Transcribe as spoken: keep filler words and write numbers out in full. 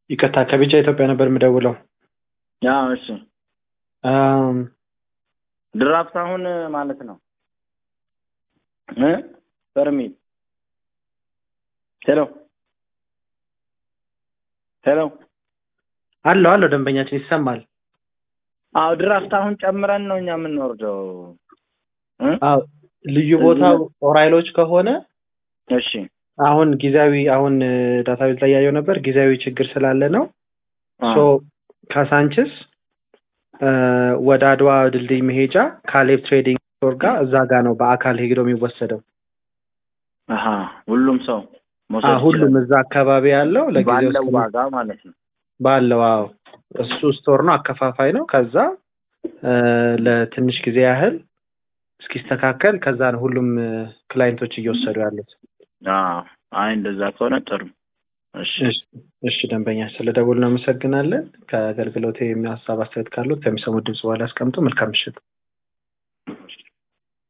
ይቅርታ ከቢጫ ኢትዮጵያ ነበር የምደውለው። ያው እሺ አም ድራፍት አሁን ማለት ነው እ ፐርሚት ሄሎ ሄሎ አሎ አሎ ደንበኛችን ይሰማል? አዎ ድራፍት አሁን ጨምረን ነው እኛ የምንወርደው እ አዎ ልዩ ቦታው ኦራይሎች ከሆነ እሺ አሁን ጊዜያዊ አሁን ዳታቤዝ ላይ ያየው ነበር ጊዜያዊ ችግር ስላለ ነው። ሶ ካሳንችስ ወደ አድዋ ድልድይ መሄጃ ካሌብ ትሬዲንግ ስቶር ጋር እዛ ጋር ነው በአካል ሄዶ የሚወሰደው። አሃ ሁሉም ሰው አዎ ሁሉም እዛ አካባቢ ያለው ለጊዜው ባለው ዋጋ ማለት ነው። ባለው አዎ እሱ ስቶር ነው አከፋፋይ ነው። ከዛ ለትንሽ ጊዜ ያህል እስኪስተካከል ከዛ ነው ሁሉም ክላይንቶች እየወሰዱ ያሉት። አዎ አይ እንደዛ ከሆነ ጥሩ። እሺ እሺ ደንበኛ ስለደወሉ እናመሰግናለን። ከአገልግሎቴ የሚያሳብ አስተያየት ካሉት ከሚሰሙት ድምጽ በኋላ አስቀምጡ። መልካም ምሽት።